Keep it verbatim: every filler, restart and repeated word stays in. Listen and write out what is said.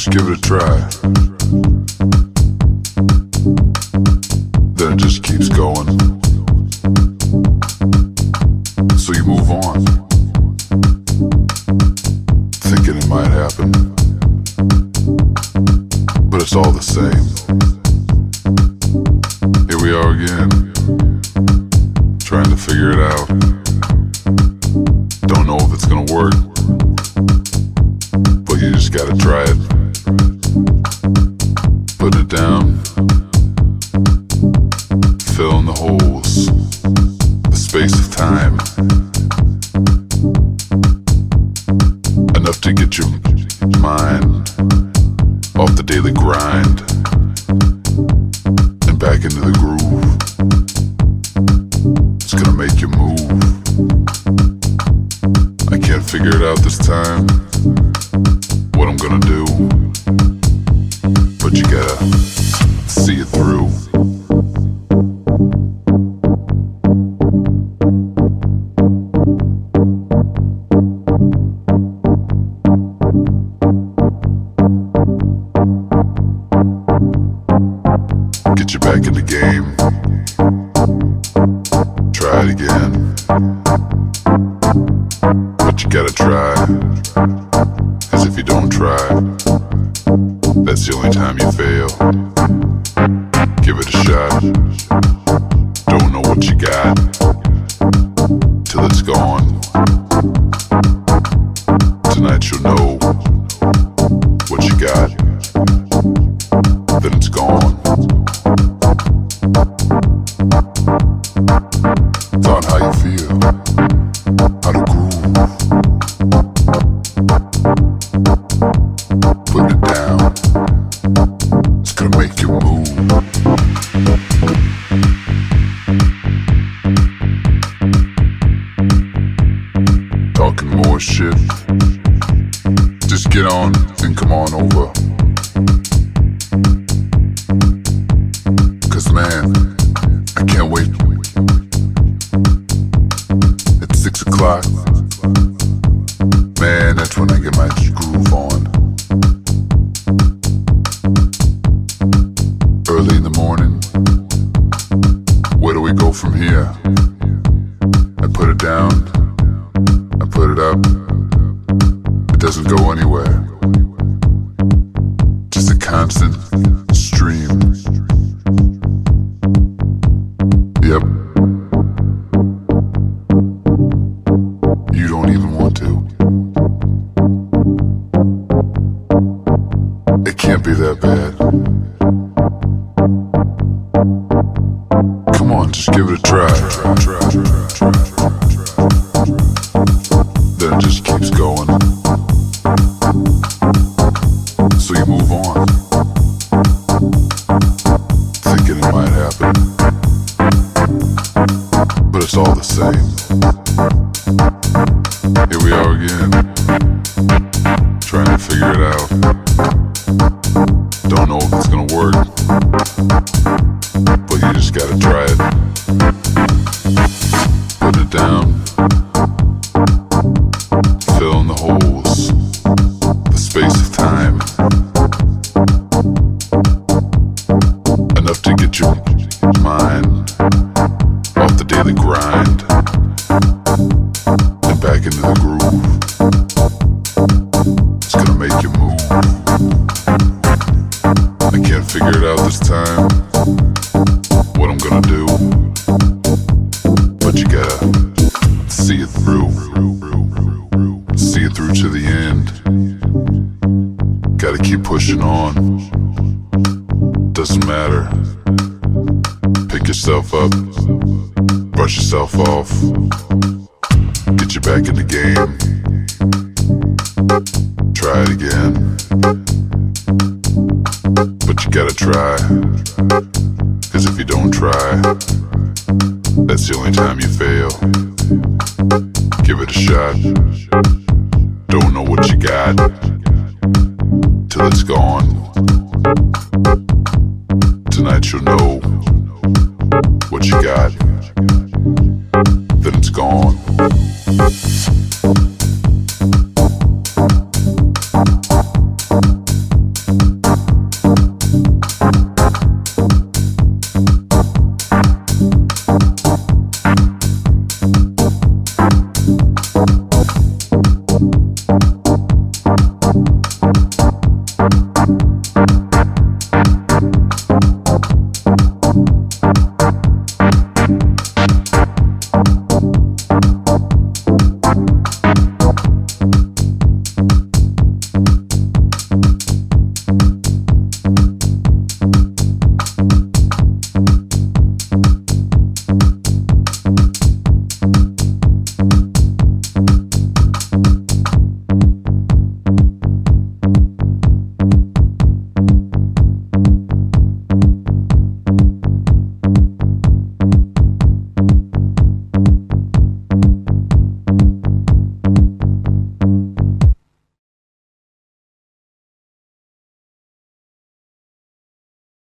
just give it a try. Then it just keeps going. So you move on, thinking it might happen, but it's all the same. Here we are again, trying to figure it out. Don't know if it's gonna work, but you just gotta try it. Put it down, fill in the holes, the space of time, enough to get your mind off the daily grind and back into the groove. It's gonna make you move. I can't figure it out this time, what I'm gonna do, but you gotta see it through. Get you back in the game. Try it again. But you gotta try. Cause if you don't try, that's the only time you fail. Give it a shot. Don't know what you got till it's gone. Tonight you'll know what you got. Then it's gone. It's on how you feel, how to groove. Put it down. It's gonna make you move. Talking more shit. Just get on and come on over. Cause man, I can't wait. It's six o'clock. Man, that's when I get my groove on. Early in the morning. Where do we go from here? I put it down. I put it up. It doesn't go anywhere. Just a constant stream. Yep. You don't even want to. It can't be that bad. Come on, just give it a try. Then it just keeps going. So you move on, thinking it might happen, but it's all the same. Here we are again, trying to figure it out. Don't know if it's gonna work, but you just gotta try it. Put it down, fill in the holes, the space of time, enough to get your mind off the daily grind and back into the groove. It's gonna make you move. I can't figure it out this time, what I'm gonna do, but you gotta see it through. See it through to the end. Gotta keep pushing on. Doesn't matter. Pick yourself up, brush yourself off, get you back in the game. Try it again, but you gotta try. Cause if you don't try, that's the only time you fail. Give it a shot. Don't know what you got till it's gone. Tonight you'll know